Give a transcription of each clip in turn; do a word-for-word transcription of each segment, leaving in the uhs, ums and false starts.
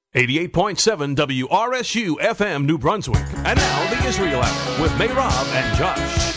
eighty-eight point seven W R S U F M New Brunswick. And now the Israel Hour with Meirav and Josh.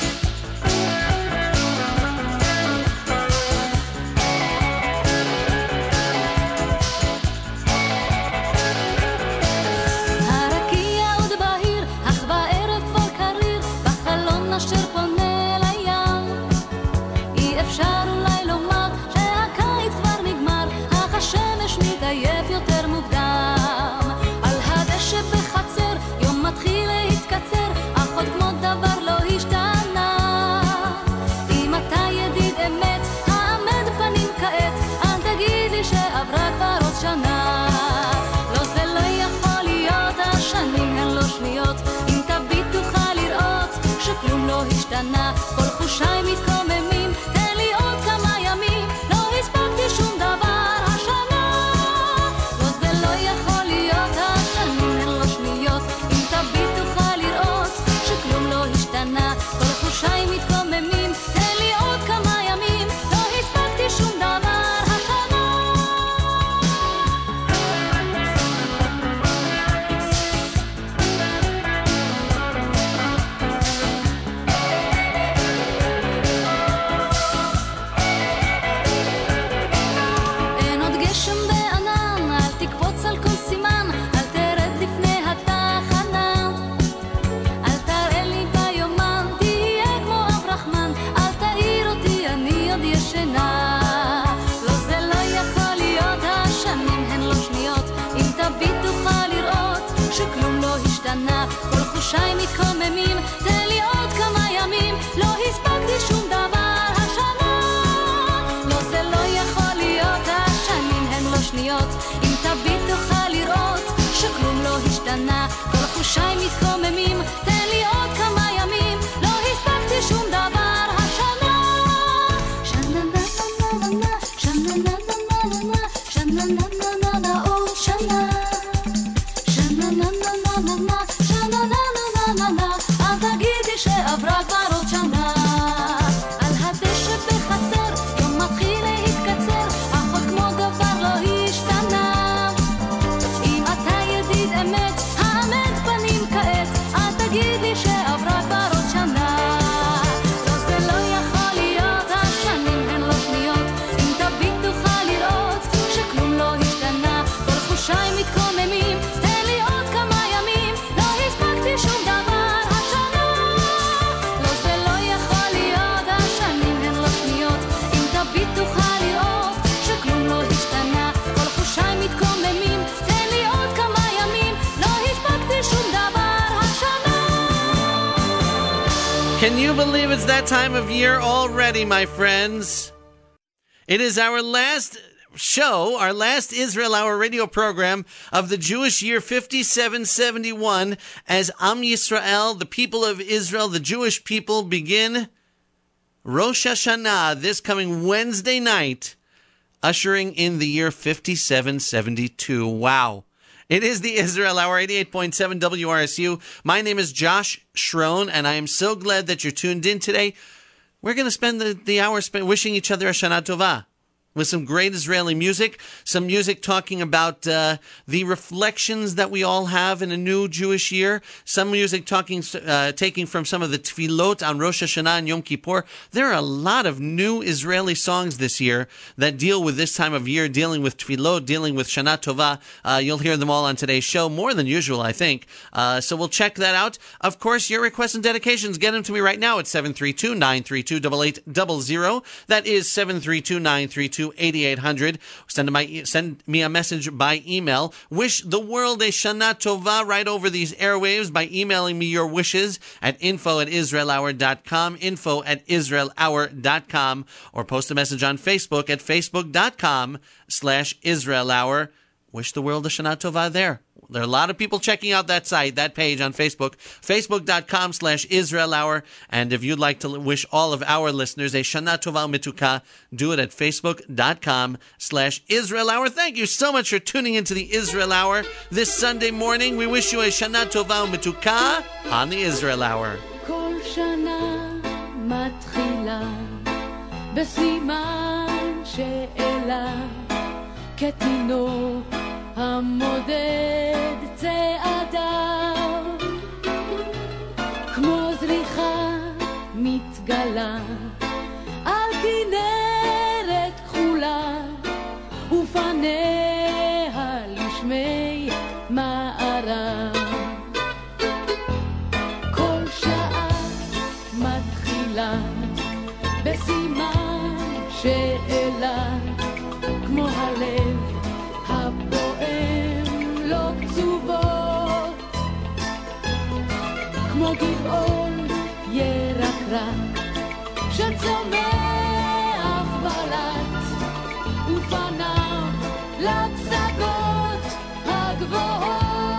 כל חושיי מתקוממים, תן לי עוד כמה ימים, לא הספקתי שום דבר השנה. לא זה לא יכול להיות, השנים הן לא שניות, אם תביט תוכל לראות שכלום לא השתנה. כל חושיי מתקוממים, תן לי עוד כמה ימים, לא הספקתי שום דבר השנה. כל חושיי מתקוממים, תן לי עוד כמה ימים, לא הספקתי שום דבר השנה. לא זה לא יכול להיות, השנים הן לא שניות, אם תביט תוכל לראות שכלום לא השתנה. כל חושיי מתקוממים, תן לי עוד כמה ימים, לא הספקתי שום דבר השנה. שנה נה נה נה נה, שנה נה נה נה נה, שנה נה נה נה עוד שנה. שנה נה נה נה נה, שנה נה נה נה נה, אל תגידי שעברה כבר עוד שנה. על הדשא בחצר, יום מתחיל להתקצר, החול כמו דבר לא השתנה. אם אתה ידיד אמת, האמת פנים כעת, אל תגידי שעברה כבר עוד שנה. לא זה לא יכול להיות, השנים הן לא שניות, אם תביט תוכל לראות שכלום לא השתנה. כל חושיי מתקוממים, תן לי עוד כמה ימים, לא הספקתי שום דבר השנה. לא זה לא יכול להיות, השנים הן לא שניות, אם תביט תוכל לראות שכלום לא השתנה. כל חושיי מתקוממים, תן לי עוד כמה ימים, לא הספקתי שום דבר השנה. Can you believe it's that time of year already, my friends? It is our last show, our last Israel Hour radio program of the Jewish year fifty-seven seventy-one, as Am Yisrael, the people of Israel, the Jewish people, begin Rosh Hashanah this coming Wednesday night, ushering in the year fifty-seven seventy-two. Wow. It is the Israel Hour, eighty-eight point seven W R S U. My name is Josh Schroen, and I am so glad that you're tuned in today. We're going to spend the, the hour spend wishing each other a Shana Tova, with some great Israeli music, some music talking about uh, the reflections that we all have in a new Jewish year, some music talking, uh, taking from some of the tefillot on Rosh Hashanah and Yom Kippur. There are a lot of new Israeli songs this year that deal with this time of year, dealing with tefillot, dealing with Shana Tova. Uh, you'll hear them all on today's show, more than usual, I think. Uh, so we'll check that out. Of course, your requests and dedications, get them to me right now at seven three two, nine three two, eight eight zero zero. That is seven three two, nine three two, eighty-eight hundred. Send my send me a message by email. Wish the world a Shana Tova right over these airwaves by emailing me your wishes at info at israel hour dot com, info at israel hour dot com, or post a message on Facebook at facebook dot com slash Israel Hour. Wish the world a Shana Tova there. There are a lot of people checking out that site, that page on Facebook, facebook dot com slash Israel Hour. And if you'd like to wish all of our listeners a Shana Tova Mituka, do it at facebook dot com slash Israel Hour. Thank you so much for tuning into the Israel Hour this Sunday morning. We wish you a Shana Tova Mituka on the Israel Hour. כל שנה מתחילה בסימן שאלה כתינוק המודד צעדיו כמו זריחה מתגלה על כנרת כחולה ופניה לשמי מערב כל שעה מתחילה בסימן שאלה כמו הלב הפועם לא קצובות כמו גבעון ירקרק שצומח בלט ופניו לפסגות הגבוהות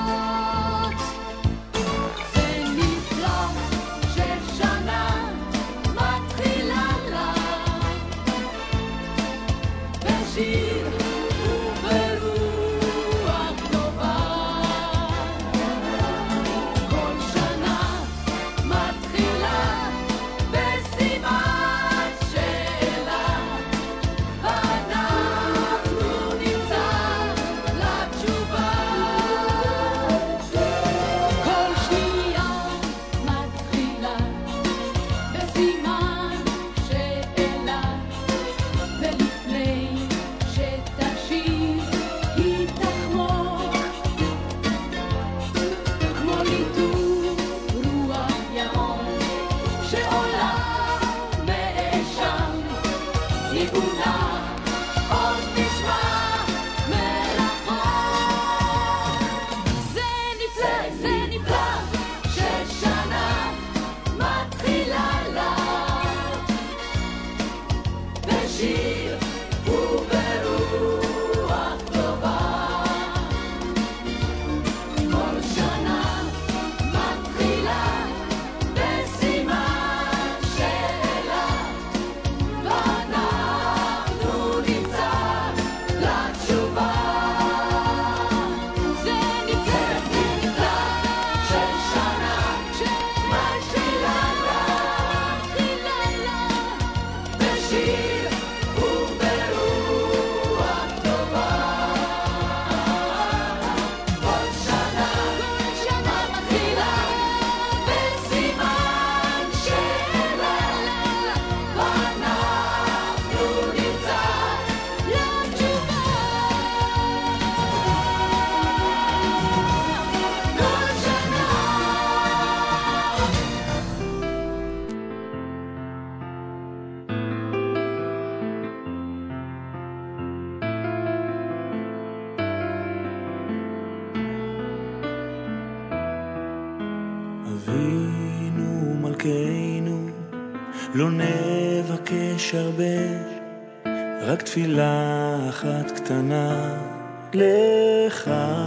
זה נפלא ששנה מתחילה לה בשיר וברוח טובה כל שנה מתחילה בסימן שאלה ואנחנו נמצא לתשובה כל שנייה מתחילה בסימן שאלה ולפני שתשיר היא תחמוק כמו ליטוף רוח ים שעולה מאשם ניגונה עוד נשמע מרחוק זה נפלא, זה נפלא ששנה מתחילה לה בשיר וברוח טובה כל שנה מתחילה בסימן שאלה ואנחנו נמצא לתשובה זה נפלא, זה נפלא ששנה מתחילה לה בשיר וברוח טובה כל שנה מתחילה בסימן שאלה ואנחנו נמצא לתשובה כל שנה אבינו מלכנו לא נבקש הרבה רק תפילה אחת קטנה לך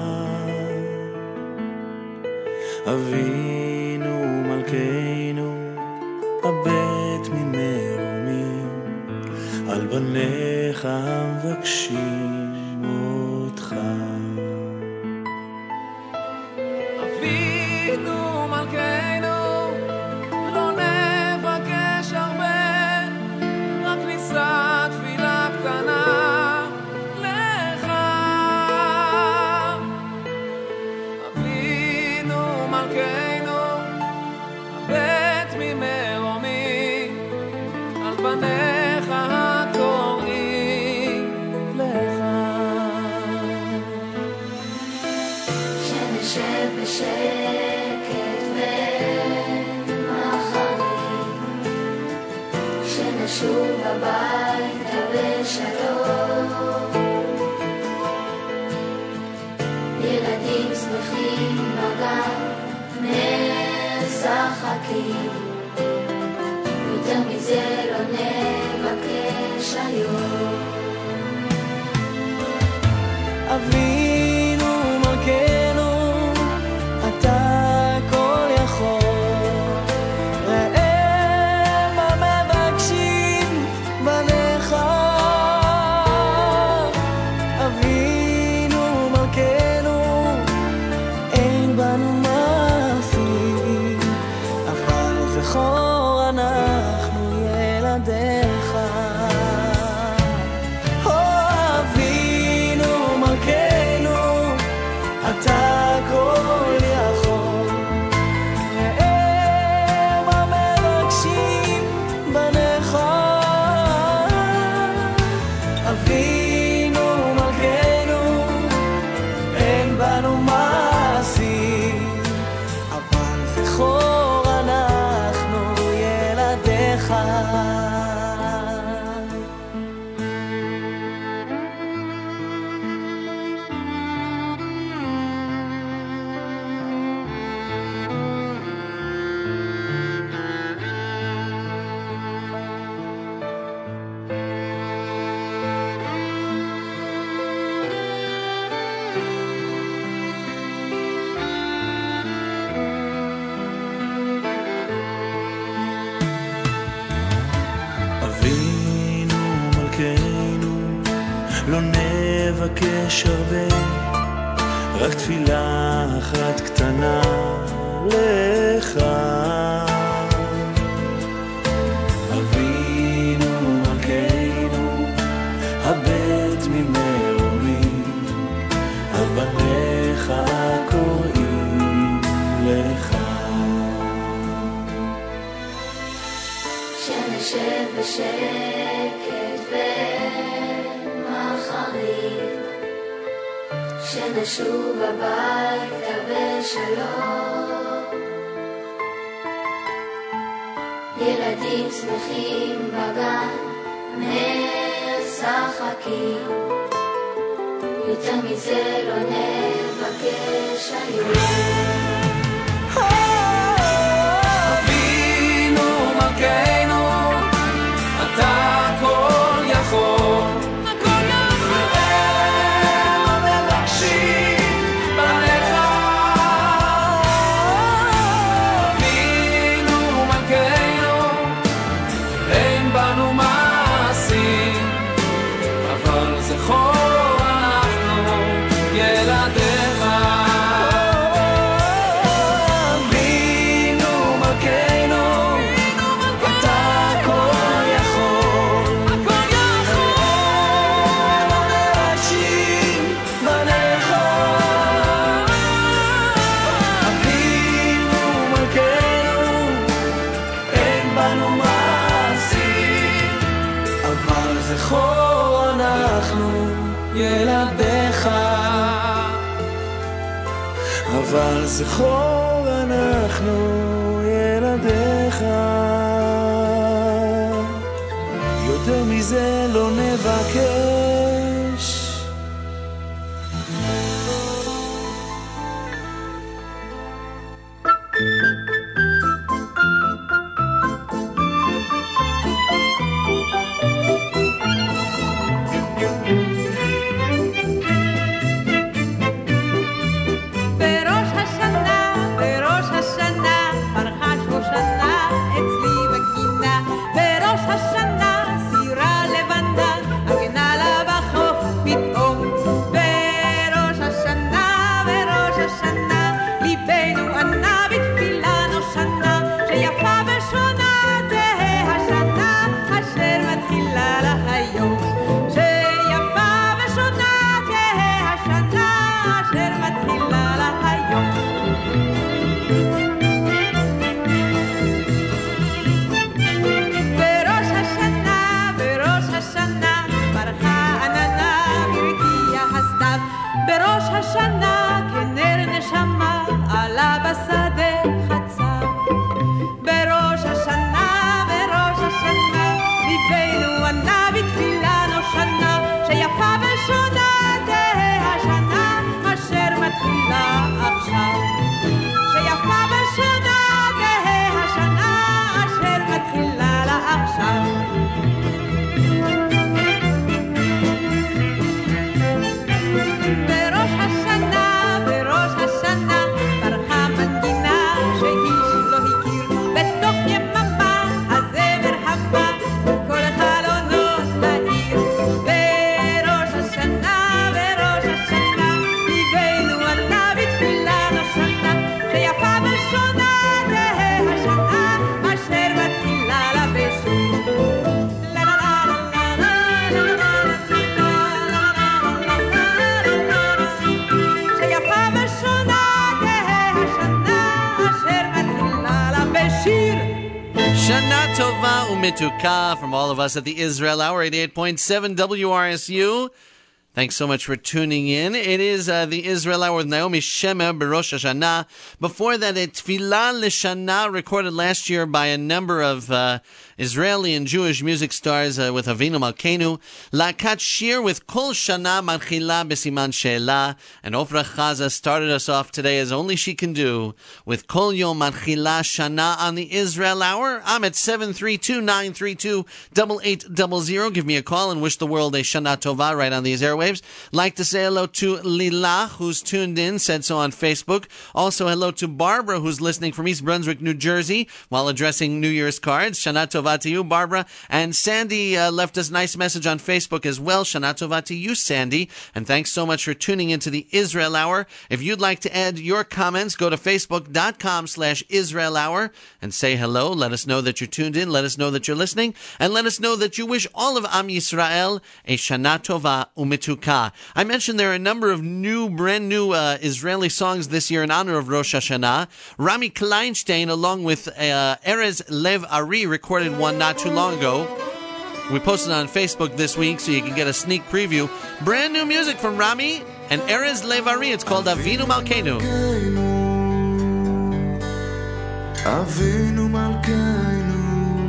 אבינו מלכנו הבט ממרומים על בניך המבקשים אותך אבינו מלכנו לא נבקש הרבה רק נישא תפילה קטנה לך אבינו מלכנו הבט ממרומים על בניך הקוראים לך שנשב בשקט ומחרים שנשוב הביתה בשלום ילדים שמחים בגן משחקים יותר מזה לא נבקש היום אבינו מלכנו אתה כל יכול ראה מה מבקשים בניך אבינו מלכנו אין בנו מעשים אבל זכור אנחנו ילדיך אבינו מלכנו אתה כל יכול. ראה מה מבקשים בניך, אבינו מלכנו, אין בנו מעשים, אבל זכור אנחנו ילדיך. לא נבקש הרבה, רק תפילה אחת קטנה לך. אבינו מלכנו, הבט ממרומים, על בניך קוראים לך. שנשב בשקט ומחרים, שנשוב הביתה בשלום, ילדים שמחים בגן משחקים, יותר מזה לא נבקש היום. אבינו מלכנו, אתה כל יכול, ילדיך, אבל זכור אנחנו ילדיך, יותר מזה לא נבקש. השנה סירה לבנה, הגנה לה Umituka from all of us at the Israel Hour, eighty-eight point seven W R S U. Thanks so much for tuning in. It is uh, the Israel Hour with Naomi Shemer B'Rosh Hashanah. Before that, a Tfilah L'Shana recorded last year by a number of uh, Israeli and Jewish music stars uh, with Avinu Malkeinu. Lakat Shir with Kol Shana Marchila B'Siman She'ela. And Ofra Chaza started us off today as only she can do with Kol Yom Marchila Shana on the Israel Hour. I'm at seven three two, nine three two, eight eight zero zero. Give me a call and wish the world a Shana Tova right on these airwaves. Like to say hello to Lila, who's tuned in, said so on Facebook. Also hello to Barbara, who's listening from East Brunswick, New Jersey, while addressing New Year's cards. Shana Tova to you, Barbara. And Sandy uh, left us a nice message on Facebook as well. Shana Tova to you, Sandy. And thanks so much for tuning into the Israel Hour. If you'd like to add your comments, go to facebook.com slash Israel Hour and say hello. Let us know that you're tuned in. Let us know that you're listening. And let us know that you wish all of Am Yisrael a Shana Tova Umitu. I mentioned there are a number of new, brand new uh, Israeli songs this year in honor of Rosh Hashanah. Rami Kleinstein, along with uh, Erez Lev Ari, recorded one not too long ago. We posted it on Facebook this week so you can get a sneak preview. Brand new music from Rami and Erez Lev Ari. It's called Avinu Malkeinu. Avinu Malkeinu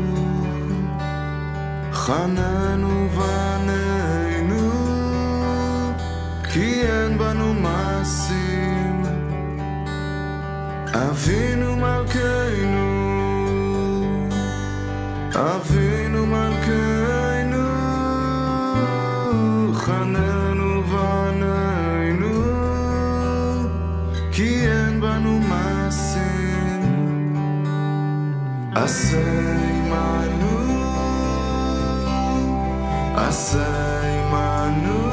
Chananu Vaneinu כי אין בנו מעשים אבינו מלכנו אבינו מלכנו חננו ועננו כי אין בנו מעשים עשה עמנו עשה עמנו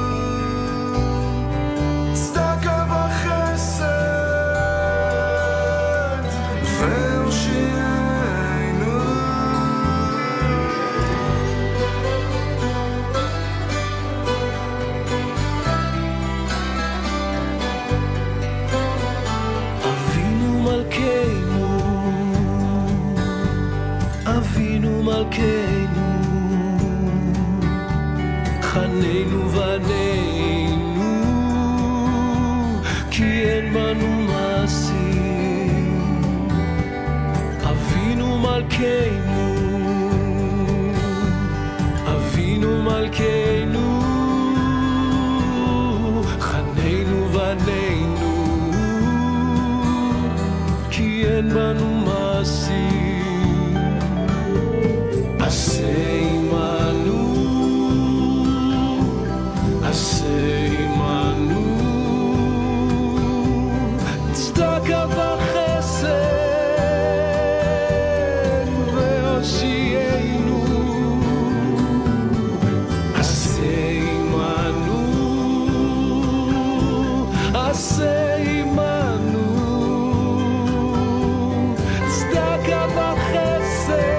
מלכנו חננו ועננו כי אין בנו מעשים אבינו מלכנו אבינו מלכנו חננו ועננו כי אין בנו מעשים Say Manu, I say Manu, tzedakah v'chesed ve'oshienu. I say Manu, I say Manu, tzedakah v'chesed.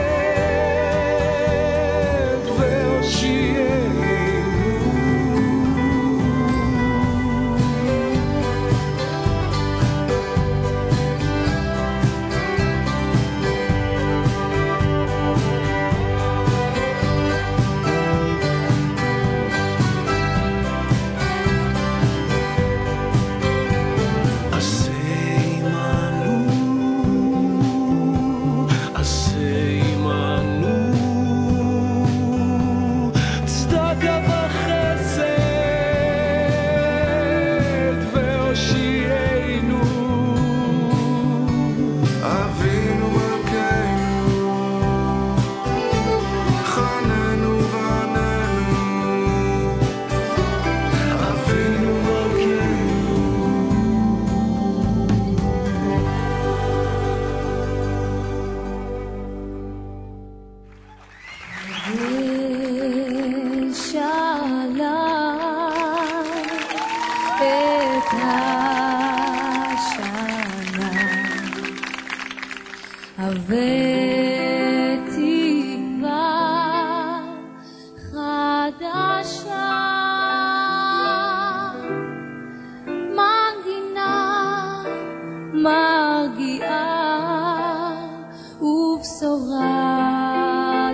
מרגיעה ובשורה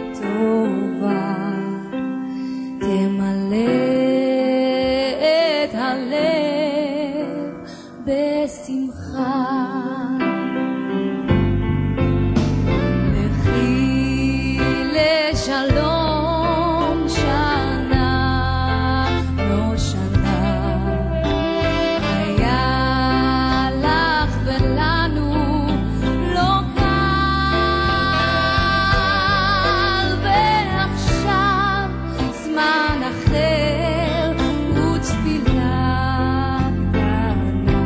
בשמחה. לכי לשלום שנה לא שנה, היה לך ולנו לא קל, ועכשיו זמן אחר ותפילה קטנה,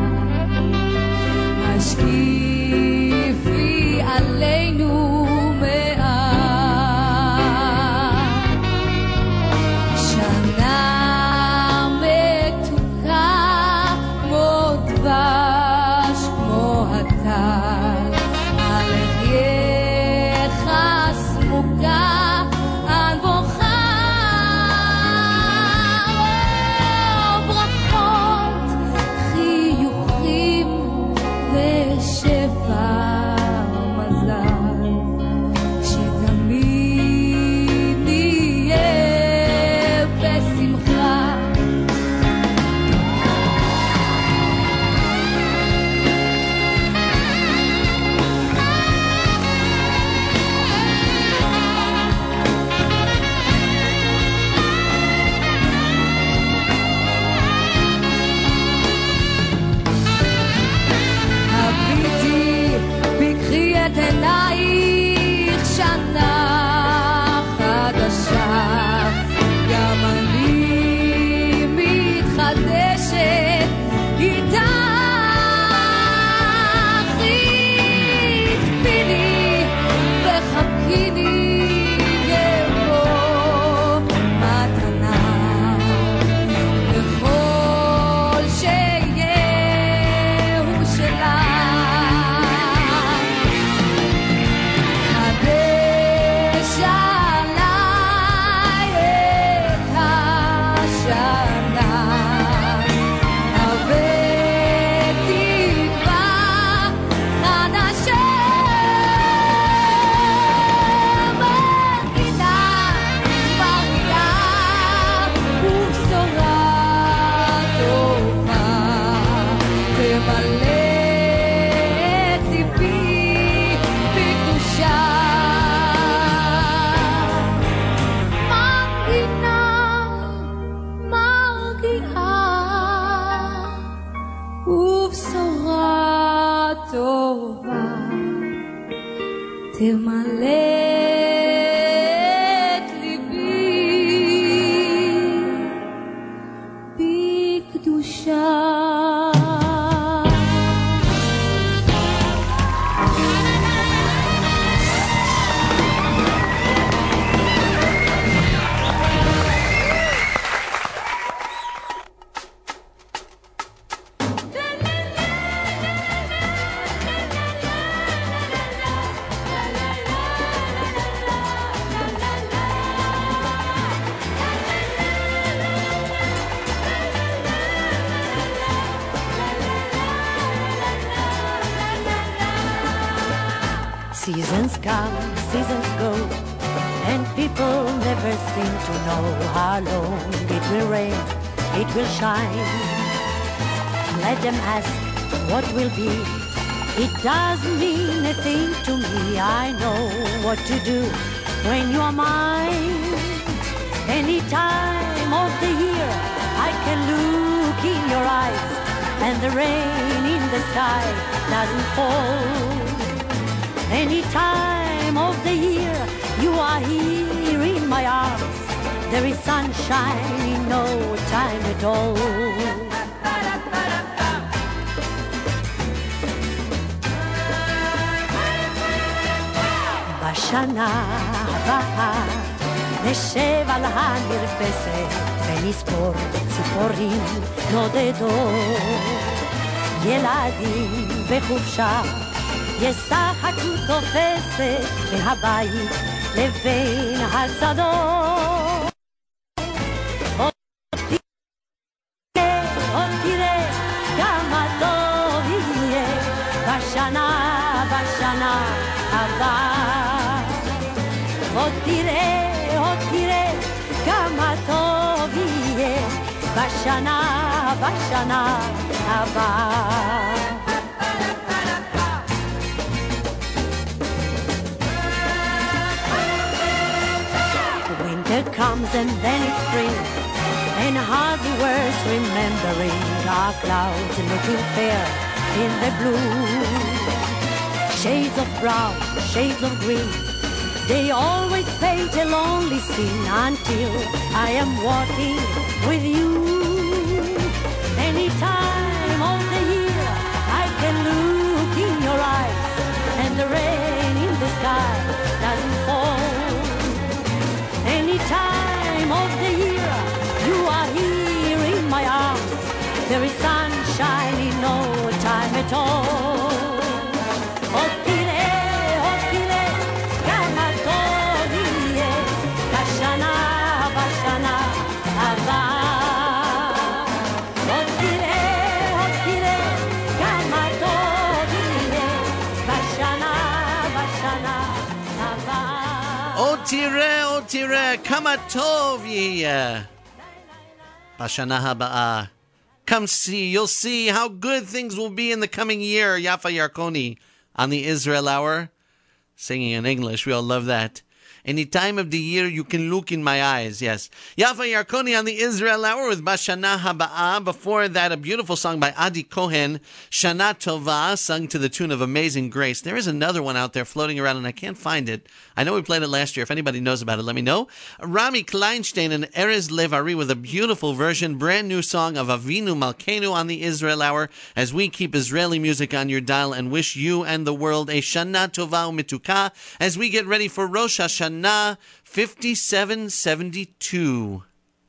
השקיפי עלינו מעט. שנה מתוקה כמו דבש כמו הטל, על ארייך סמוקה על בוכה. ברכות, חיוכים ושפע מזל, שתמיד נהיה בשמחה. הביטי בקחי את עינייך, שנה חדשה, גם אני מתחדשת איתך. תקפיני וחבקיני כמו מתנה, וכל שיהיה הוא שלך. חדש עליי את השנה, הרבה תקווה חדשה. מגינה מרגיעה ובשורה טובה, תמלא את ליבי בקדושה. מגינה מרגיעה ובשורה טובה, תמלא את ליבי בקדושה. Seasons come, seasons go, and people never seem to know how long it will rain, it will shine. Let them ask what will be, it doesn't mean a thing to me. I know what to do when you are mine. Any time of the year I can look in your eyes, and the rain in the sky doesn't fall. Any time of the year you are here in my arms, there is sunshine in no time at all. בשנה הבאה נשב על המרפסת ונספור ציפורים נודדות. ילדים בחופשה ישחקו תופסת בין הבית לבין השדות. עוד תראה, עוד תראה כמה טוב יהיה בשנה, בשנה הבאה. עוד תראה, עוד תראה כמה טוב יהיה בשנה, בשנה הבאה. comes and then it's spring, and hardly worth remembering our clouds looking fair in the blue. Shades of brown, shades of green, they always paint a lonely scene until I am walking with you. Any time of the year I can look in your eyes, and the rain in the sky doesn't fall. Any time of the year you are here in my arms, there is sunshine in no time at all. Oh, tire, oh, tire, kama tov yeh, kashana bashana haba. Oh, tire, oh, tire, kama tov yeh, kashana bashana haba. O tire, o tire, kama tov yeh. Bashana haba'ah. Come see, you'll see how good things will be in the coming year. Yafa Yarkoni on the Israel Hour. Singing in English, we all love that. Any time of the year you can look in my eyes, yes. Yafa Yarkoni on the Israel Hour with Bashana Haba'ah. Before that, a beautiful song by Adi Cohen, Shana Tova, sung to the tune of Amazing Grace. There is another one out there floating around, and I can't find it. I know we played it last year. If anybody knows about it, let me know. Rami Kleinstein and Erez Levari with a beautiful version, brand new song of Avinu Malkeinu on the Israel Hour, as we keep Israeli music on your dial and wish you and the world a Shana Tova Umituka as we get ready for Rosh Hashanah fifty-seven seventy-two.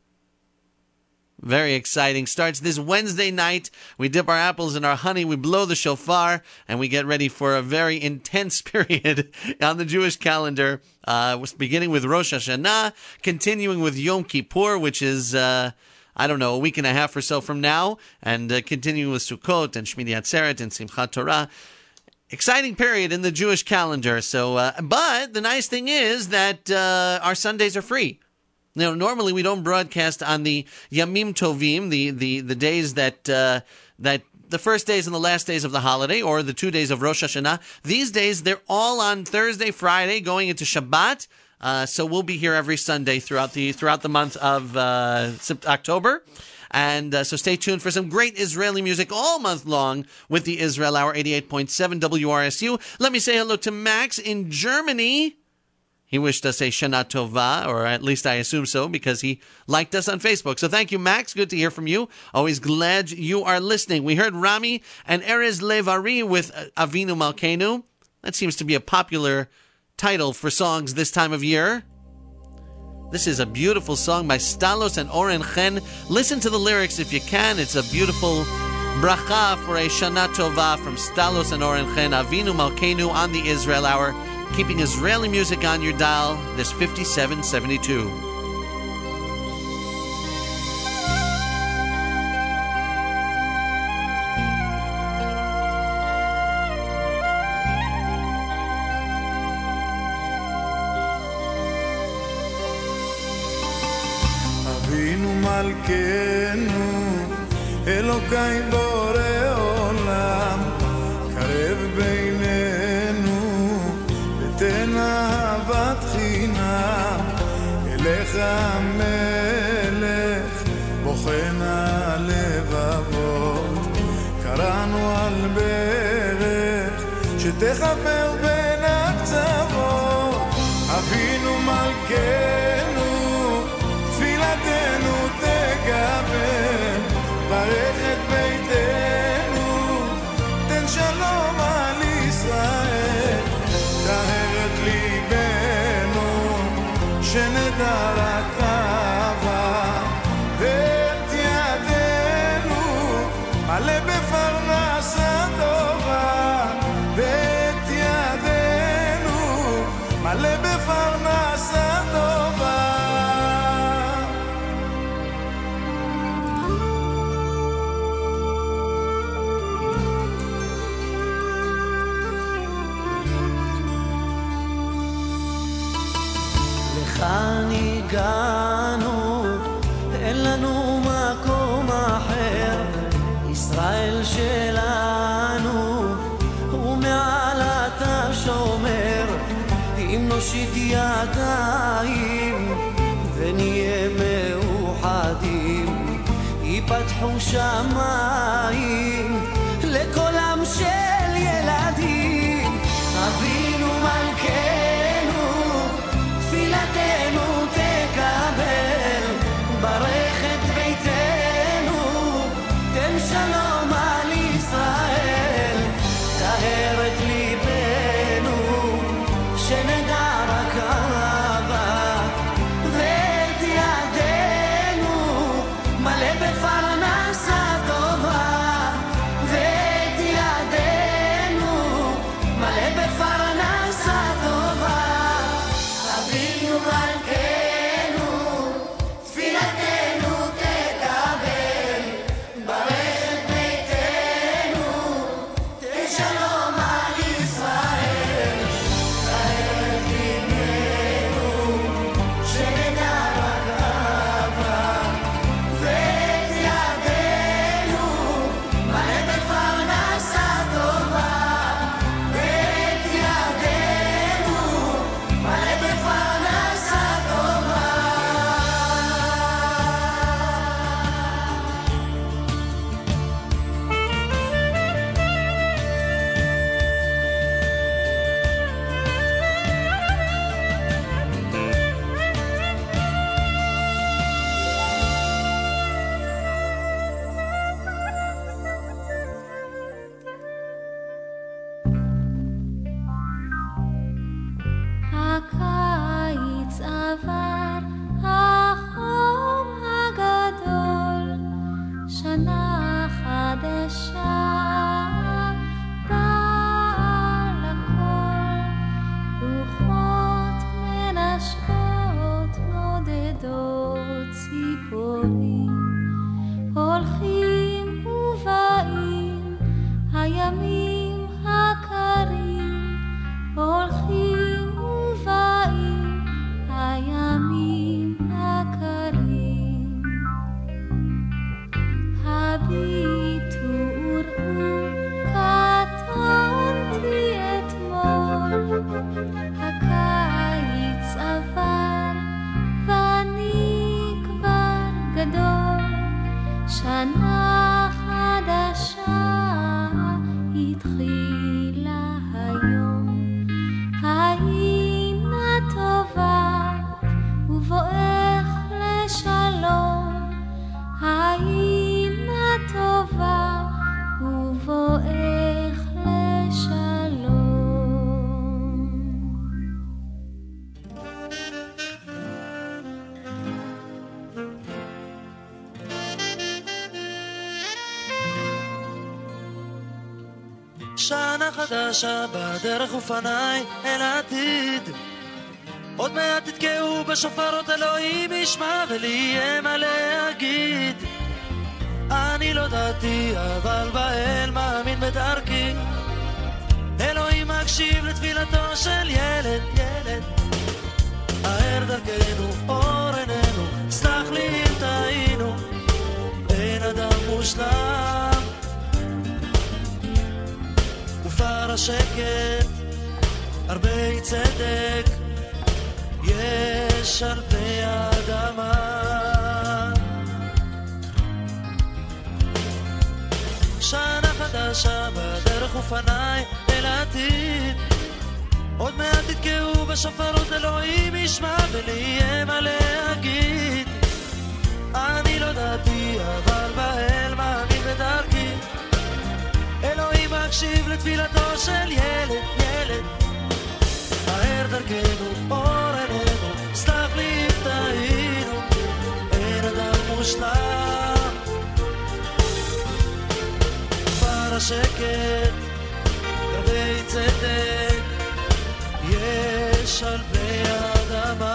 Very exciting. Starts this Wednesday night. We dip our apples in our honey, we blow the shofar, and we get ready for a very intense period on the Jewish calendar. Uh, beginning with Rosh Hashanah, continuing with Yom Kippur, which is, uh, I don't know, a week and a half or so from now, and uh, continuing with Sukkot and Shmini Atzeret and Simchat Torah. Exciting period in the Jewish calendar. So, uh, but the nice thing is that uh, our Sundays are free. You know, normally we don't broadcast on the Yamim Tovim, the the the days that uh, that the first days and the last days of the holiday, or the two days of Rosh Hashanah. These days they're all on Thursday, Friday, going into Shabbat. Uh, so we'll be here every Sunday throughout the throughout the month of uh, October. And uh, so stay tuned for some great Israeli music all month long with the Israel Hour, eighty-eight point seven W R S U. Let me say hello to Max in Germany. He wished us a Shana Tova, or at least I assume so, because he liked us on Facebook. So thank you, Max. Good to hear from you. Always glad you are listening. We heard Rami and Erez Levari with Avinu Malkeinu. That seems to be a popular title for songs this time of year. This is a beautiful song by Stalos and Oren Chen. Listen to the lyrics if you can. It's a beautiful bracha for a Shana Tova from Stalos and Oren Chen. Avinu Malkeinu on the Israel Hour, keeping Israeli music on your dial. This fifty-seven seventy-two. מלכנו, אלוקי בורא עולם, קרב בינינו, ותן אהבת חינם, אליך המלך, בוחן הלבבות, קראנו על ברך, שתחבר בין הקצוות, אבינו מלכנו, תפילתנו תקבל, ברך את ביתנו, תן שלום על ישראל, תאר את ליבנו, שנדע רק אהבה, ואת ידינו, מלא בפרנסה טובה, ואת ידינו, מלא בפרנסה טובה. לכאן הגענו, אין לנו מקום אחר, ישראל שלנו, ומעל אתה שומר, אם נושיט ידיים ונהיה פתחו שמיים לקולם של ילדים. אבינו מלכנו, תפילתנו תקבל, ברך את ביתנו, תן שלום על ישראל, תאר את ליבנו, שנדע רק אהבה, ואת ידינו מלא בפרנסה טובה, ואת ידינו מלא בפרנסה טובה. אבינו מלכנו, תפילתנו תקבל, ברך את ביתנו, תן שלום על ישראל, תאר את ליבנו, שנדע רק אהבה, ואת ידינו מלא בפרנסה טובה, ואת ידינו מלא בפרנסה טובה. הקיץ עבר, החום הגדול, שנה חדשה באה לכל, רוחות מנשקות נודדות ציפורים, הולכים ובאים הימים הקרים, הולכים ובאים הימים הקרים. הביטו וראו קטונתי אתמול, הקיץ עבר ואני כבר גדול, שנה חדשה התחילה היום, הנה טובה ובואך לשלום, הנה טובה ובואך לשלום. שנה חדשה בדרך ופניי אל העתיד, עוד מעט תתקעו בשופרות, אלוהים ישמע ולי יהיה מה להגיד. אני לא דעתי אבל באל מאמין בדרכי, אלוהים מקשיב לתפילתו של ילד, ילד. האר דרכנו, אור עינינו, סלח לי אם טעינו, אין אדם מושלם, ופר השקט, הרבה צדק, יש על פני האדמה. שנה חדשה בדרך ופניי אל העתיד, עוד מעט תתקעו בשופרות, אלוהים ישמע ולי יהיה מה להגיד. אני לא דעתי אבל באל מאמין בדרכי, אלוהים מקשיב לתפילתו של ילד, ילד. האר דרכנו, אור עינינו, סלח לי אם טעינו, אין אדם מושלם, פר השקט, הרבה צדק, יש על פני האדמה.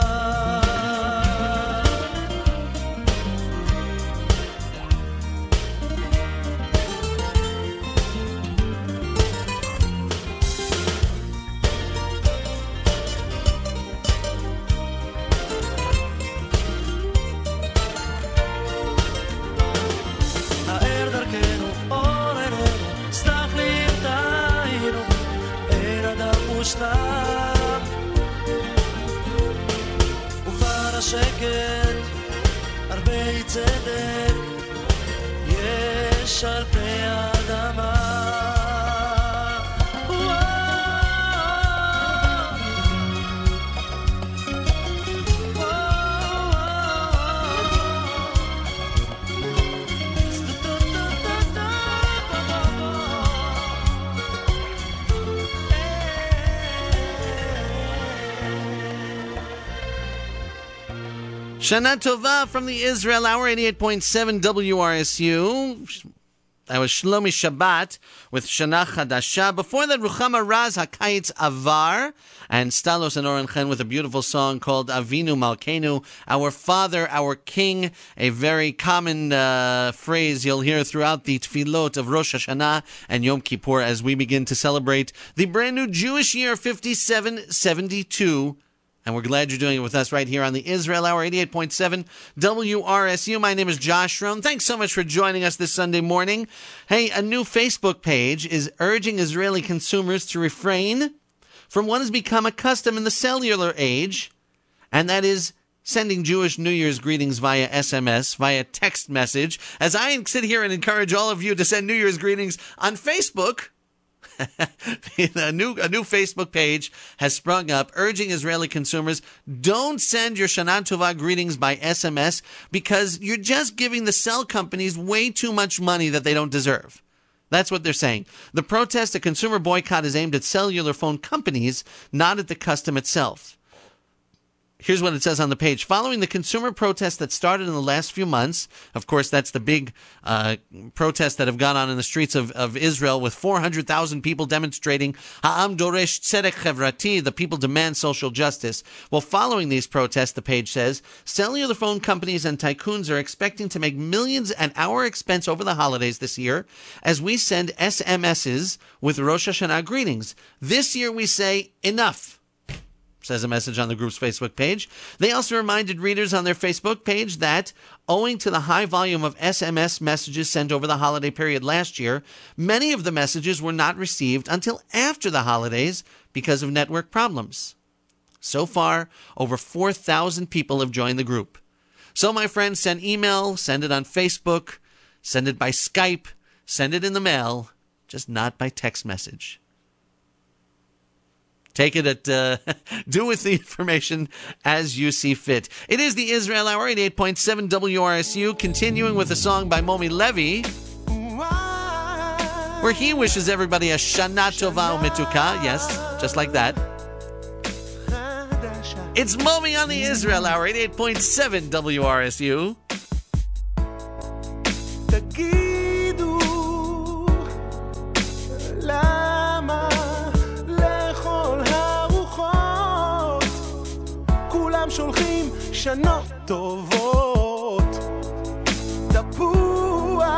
מושלם ופר השקט הרבה צדק יש על פני האדמה. Shana Tova from the Israel Hour, eighty-eight point seven W R S U. That was Shlomi Shabbat with Shana Chadasha. Before that, Ruchama Raz HaKayitz Avar, and Stalos and Oren Chen with a beautiful song called Avinu Malkeinu, our Father, our King, a very common uh, phrase you'll hear throughout the tefillot of Rosh Hashanah and Yom Kippur as we begin to celebrate the brand new Jewish year fifty-seven seventy-two. And we're glad you're doing it with us right here on the Israel Hour, eighty-eight point seven W R S U. My name is Josh Rohn. Thanks so much for joining us this Sunday morning. Hey, a new Facebook page is urging Israeli consumers to refrain from what has become a custom in the cellular age, and that is sending Jewish New Year's greetings via S M S, via text message. As I sit here and encourage all of you to send New Year's greetings on Facebook, a new a new Facebook page has sprung up urging Israeli consumers, don't send your Shana Tova greetings by S M S because you're just giving the cell companies way too much money that they don't deserve. That's what they're saying. The protest, a consumer boycott, is aimed at cellular phone companies, not at the custom itself. Here's what it says on the page. Following the consumer protests that started in the last few months, of course, that's the big uh, protests that have gone on in the streets of, of Israel with four hundred thousand people demonstrating Ha'am Doresh Tzedek Chevrati, the people demand social justice. Well, following these protests, the page says, cellular phone companies and tycoons are expecting to make millions at our expense over the holidays this year as we send S M Ses with Rosh Hashanah greetings. This year we say, enough, says a message on the group's Facebook page. They also reminded readers on their Facebook page that, owing to the high volume of S M S messages sent over the holiday period last year, many of the messages were not received until after the holidays because of network problems. So far, over four thousand people have joined the group. So, my friends, send email, send it on Facebook, send it by Skype, send it in the mail, just not by text message. Take it at, uh, do with the information as you see fit. It is the Israel Hour, eighty-eight point seven W R S U, continuing with a song by Momi Levy, where he wishes everybody a Shana Tova U'Metuka. Yes, just like that. It's Momi on the Israel Hour, eighty-eight point seven W R S U. שולחים שנות טובות, תפוח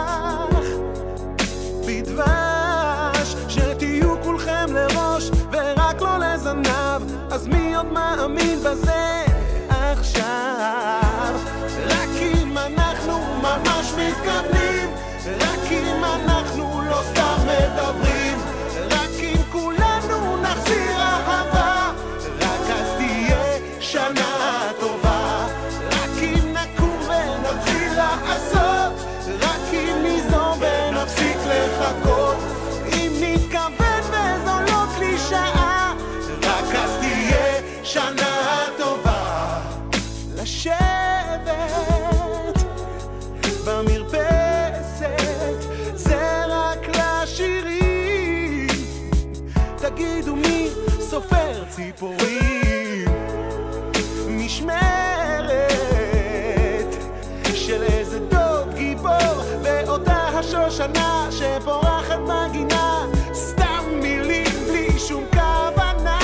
בדבש, שתהיו כולכם לראש ורק לא לזנב, אז מי עוד מאמין בזה עכשיו? רק אם אנחנו ממש מתכוונים, רק אם אנחנו לא סתם מדברים, רק אם כולנו נחזיר אהבה, רק אז תהיה שנה טובה, רק אם נקום ונתחיל לעשות, רק אם ניזום ונפסיק לחכות, אם נתכוון וזו לא קלישאה, רק אז תהיה שנה טובה. לשבת במרפסת זה רק לשירים, תגידו מי סופר ציפורים, משמרת של איזה דוד גיבור באותה השושנה שפורחת בגינה, סתם מילים בלי שום כוונה,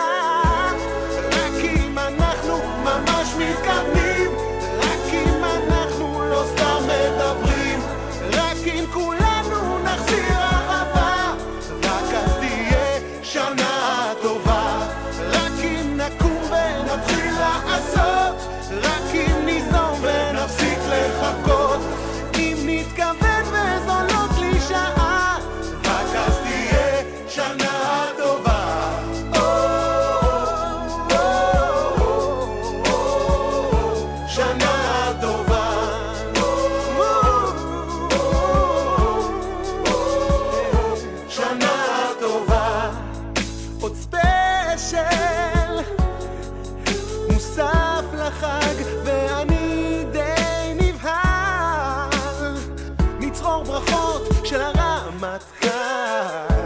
רק אם אנחנו ממש מתכוונים, רק אם אנחנו לא סתם מדברים, רק אם כולנו נחזיר אהבה, רק אז תהיה שנה טובה, רק אם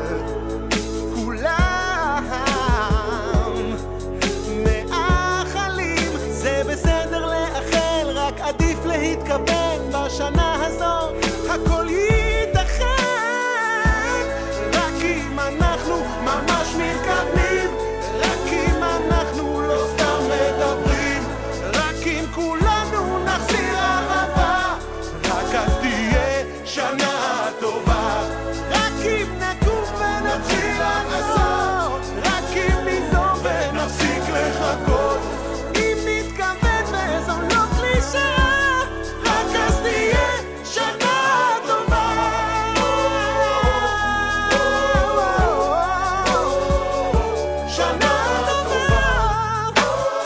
כולם מאחלים, זה בסדר לאחל, רק עדיף להתכוון בשנה הזו הכל ייתכן, רק אם אנחנו ממש מתכוונים, רק אם אנחנו לא סתם מדברים, רק אם כולנו נחזיר אהבה, רק אז תהיה שנה טובה, רק אם נקום ונתחיל לעשות, רק אם ניזום ונפסיק לחכות, אם נתכוון וזו לא קלישאה, רק אז תהיה שנה טובה. שנה טובה.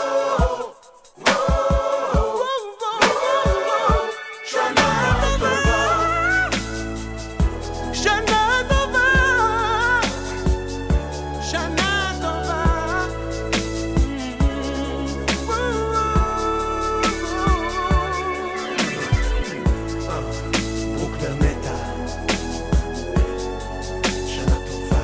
שנה טובה. שנה טובה. שנה טובה. ברוקנר מתה. שנה טובה.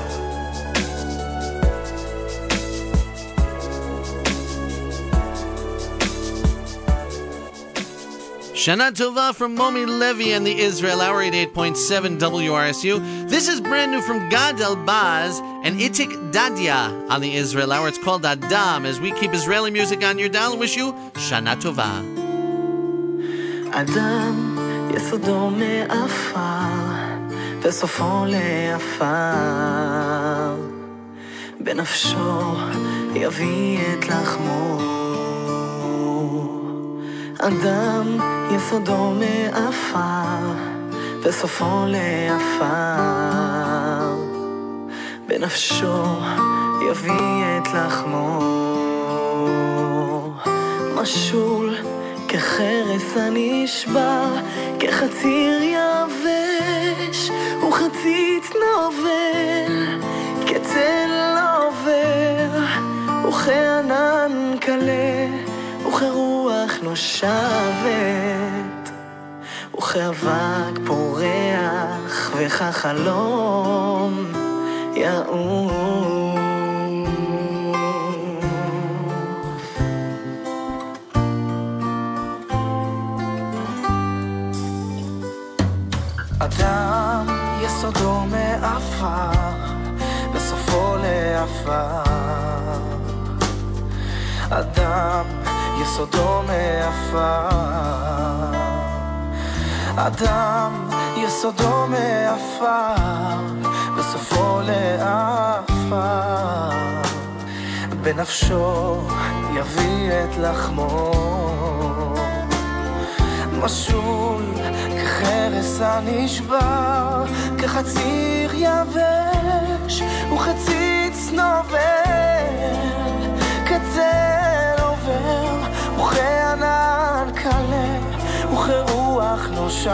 Shana Tova from Momi Levy and the Israel Hour, eighty-eight point seven W R S U. This is brand new from Gad Elbaz and Itik Dadia on the Israel Hour. It's called Adam, as we keep Israeli music on your dial and wish you Shana Tova. אדם יסודו מעפר וסופו לעפר, בנפשו יביא את לחמו. אדם יסודו מעפר וסופו לעפר, בנפשו יביא את לחמו. משול כחרס הנשבר, כחציר יבש וחציץ נובל, כצל עובר וכענן קלה וכרוח נושבת וכאבק פורח וכחלום יעוף. אדם יסודו מעפר וסופו לעפר, אדם יסודו מעפר, אדם יסודו מעפר וסופו לעפר, בנפשו יביא את לחמו. משול כחרס הנשבר, כחציר יבש וחציץ נובל, כצל עובר וכענן קלה וכרוח נושבת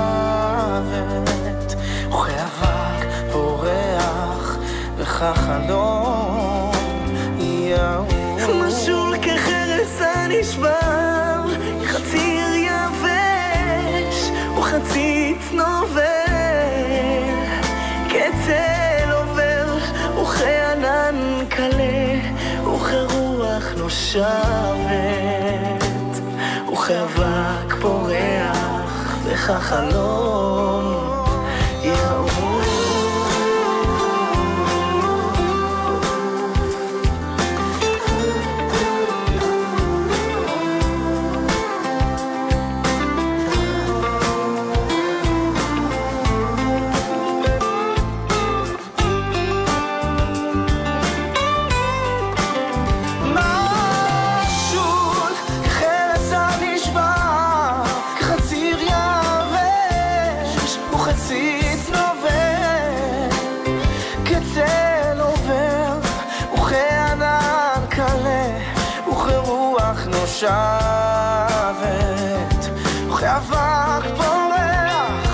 וכאבק פורח וכחלום יעוף. משול כחרס הנשבר, כחציר יבש וחציץ נובל, כצל עובר וכענן קלה וכרוח נושבת וכאבק פורח וכחלום יעוף. שבת וכאבק פורח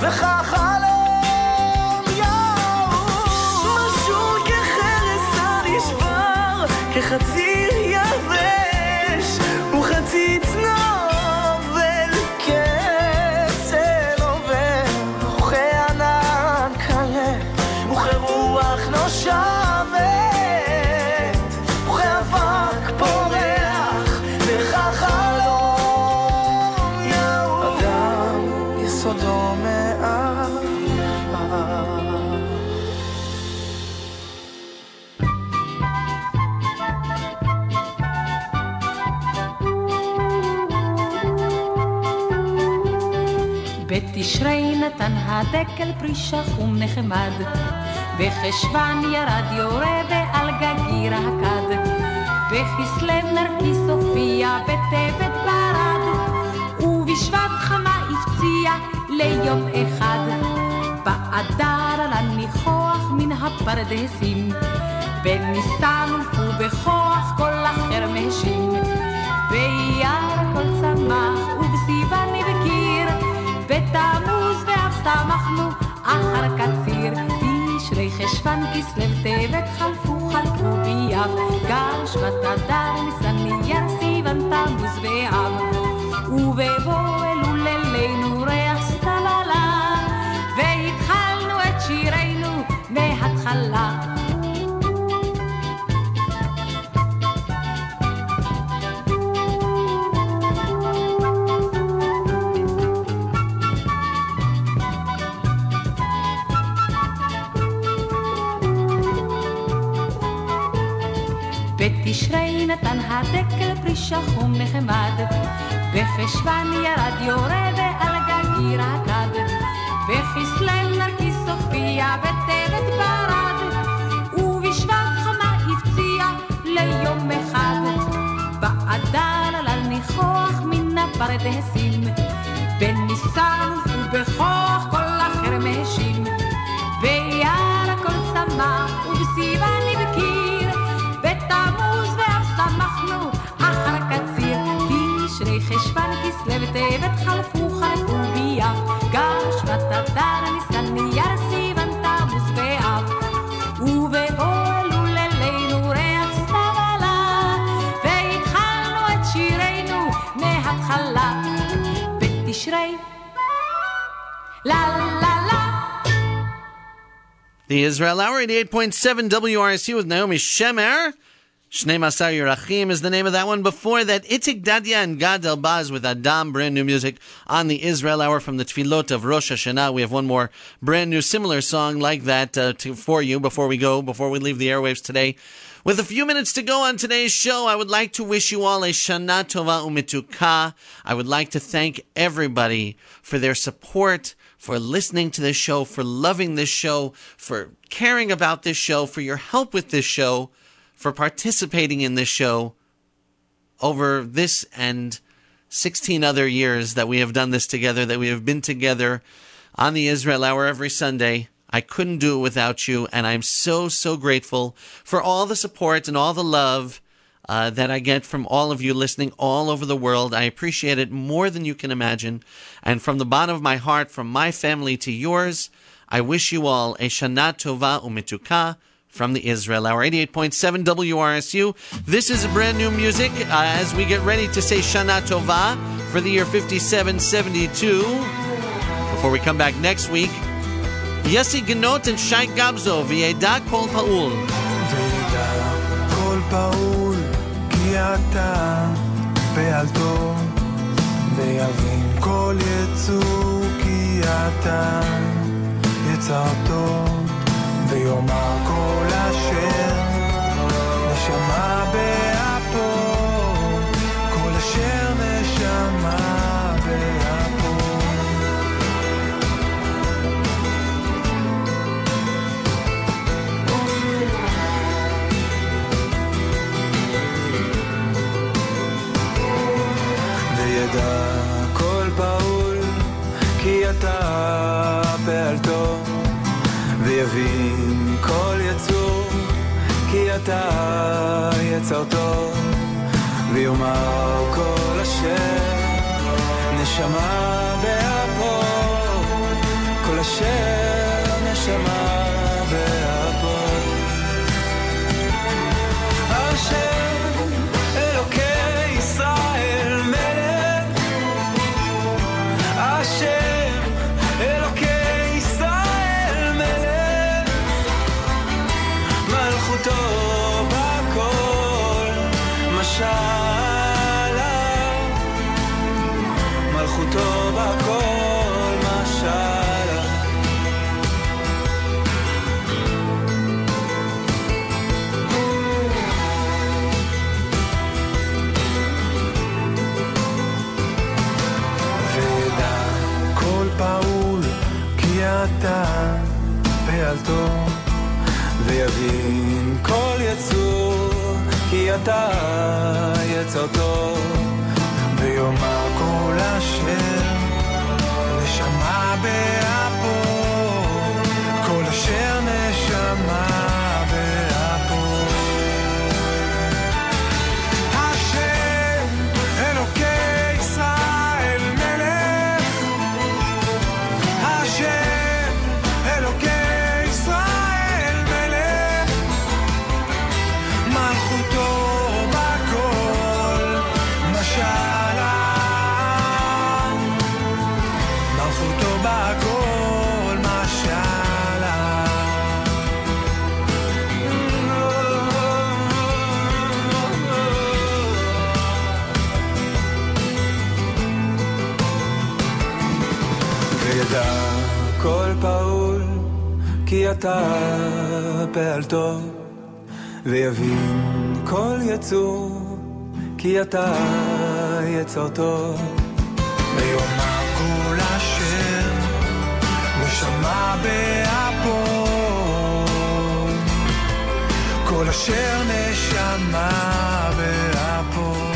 וכחלום יעוף. משול כחרס הנשבר, כחציר יבש וחציץ נובל, כצל עובר וכענן קלה וכרוח רוח נושבת, פרחי אבק פורח, וחלום יעוף. אדם יסודו מעט. בתשרי נתן הדקל פרי שחום נחמד, בחשוון ירד יורה ועל גגיר הכד, בכסלו נרקיס הופיע בטבת ברד, ובשבט חמה הפציע ליום אחד. באדר עלה ניחוח מן הפרדסים, בניסן ולפו בכוח כל אחר משים, ביער כל צמח ובסיוון נבקיר, בתמוז ואף שמחנו אחר קציר. תשרי חשוון כסלו טבת חלפו חלפו ביעב, גם שבט אדר ניסן אייר סיוון תמוז ואב, ובבוא אלול לילינו ריח סתיו עלה, והתחלנו את שירנו מההתחלה. בתשרי נתן הדקל פרי שחום נחמד, בחשוון ירד יורה ועל גגיר הכד, בכסלו נרקיס הופיע בטבת ברד, ובשבט חמה הפציע ליום אחד. באדר עלה ניחוח מן הפרדסים, בניסן ובכוח כל אחר משים, ביער הכל צמח ובסיוון נבקיר, בתמוז ואף שמחנו אחר קציר. תשרי חשוון כסלו טבת חלפו חלפו ביעב, גם שבט אדר ניסן אייר סיוון תמוז ואב, ובבוא אלול לילינו ריח סתיו עלה, והתחלנו את שירנו מההתחלה. בתשרי לה לה לה. The Israel Hour, eighty-eight point seven W R S U with Naomi Shemer. Shnei Masar Yerachim is the name of that one. Before that, Itzik Dadia and Gad Elbaz with Adam, brand new music on the Israel Hour from the Tfilot of Rosh Hashanah. We have one more brand new similar song like that uh, to, for you before we go, before we leave the airwaves today. With a few minutes to go on today's show, I would like to wish you all a Shana Tova Umetuka. I would like to thank everybody for their support, for listening to this show, for loving this show, for caring about this show, for your help with this show, for participating in this show over this and sixteen other years that we have done this together, that we have been together on the Israel Hour every Sunday. I couldn't do it without you, and I'm so, so grateful for all the support and all the love uh, that I get from all of you listening all over the world. I appreciate it more than you can imagine. And from the bottom of my heart, from my family to yours, I wish you all a Shana Tova Umetuka from the Israel Hour, eighty-eight point seven W R S U. This is a brand new music uh, as we get ready to say Shana Tova for the year fifty-seven seventy-two. Before we come back next week, Yossi Genot and Shai Gabzo, V'yeda Kol Pa'ul. V'yeda Kol Pa'ul, ki ata be'alto, ve'yavin kol yetzu, ki ata yetzarto. ויאמר כל אשר נשמה באפו, כל אשר נשמה באפו. וידע כל פעול כי אתה פעלתו, ויבין כל יצור כי אתה יצרתו, ויאמר כל אשר נשמה באפו, כל אשר נשמה באפו. השם אלוקי ישראל מלך, השם אלוקי ישראל מלך, מלכותו, ויבין כל יצור, כי אתה יצרתו, ויאמר כל אשר נשמה באפו, כל אשר נשמה באפו. השם אלוקי ישראל מלך, השם אלוקי ישראל מלך, מלכותו בכל משלה, מלכותו בכל משלה. וידע כל פעול כי אתה פעלתו, ויבין כל יצור כי אתה יצרתו, ויאמר כל אשר נשמה באפו, כל אשר נשמה באפו.